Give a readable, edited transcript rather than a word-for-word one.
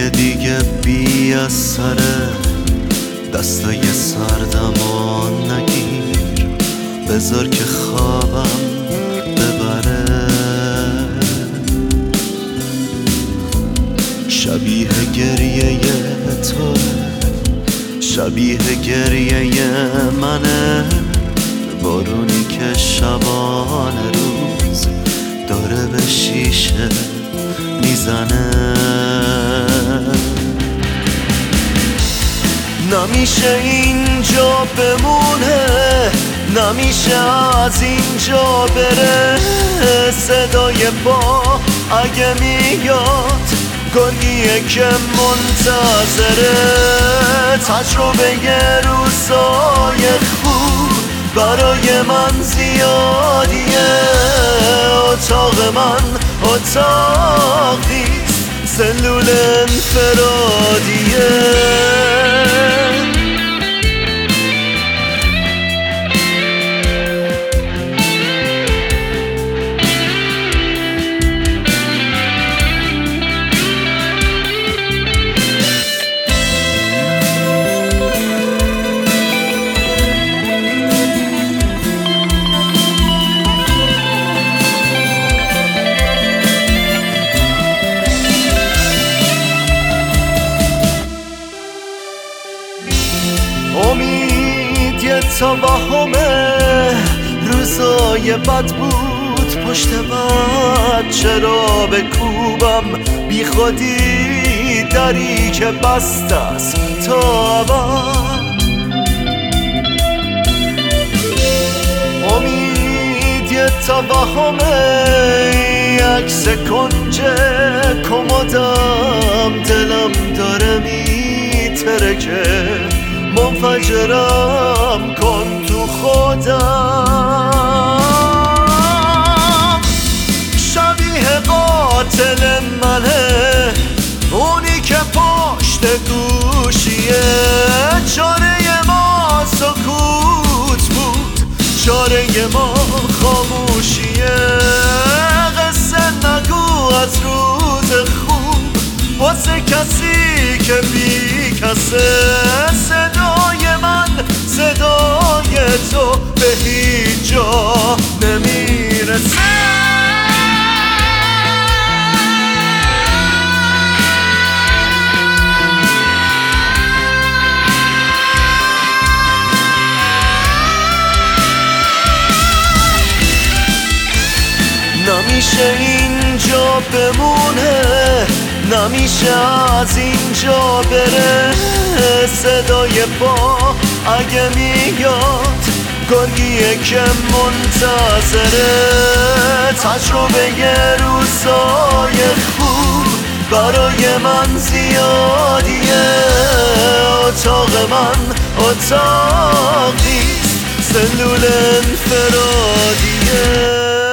دیگه بی اثره، دستای سردمو نگیر، بذار که خوابم ببره. شبیه گریه تو، شبیه گریه منه، بارونی که شبانه روز داره به شیشه میزنه. نمیشه اینجا بمونه، نمیشه از اینجا بره. صدای پا اگه میاد گرگیه که منتظره. تجربه روزای خوب برای من زیادیه. اتاق من اتاق نیست، سلول انفرادیه. امید یه توهمه، روزای بد بود پشت من. چرا بکوبم بی خودی دری که بسته است تا ابد؟ امید یه توهمه، عکس کنج کمدم، دلم داره میترکه. منفجرم کن تو خودم. شبیه قاتل منه، اونی که پشت گوشیه. چاره ما سکوت بود، چاره ما خاموشیه. قصه نگو از روز خوب واسه کسی که بی کسه. صدای من صدای تو به هیچ جا نمیرسه. نمیشه اینجا بمونه، نمیشه از اینجا بره. صدای پا اگه میاد گرگیه که منتظره. تجربه روزای خوب برای من زیادیه. اتاق من اتاق نیست، سلول انفرادیه.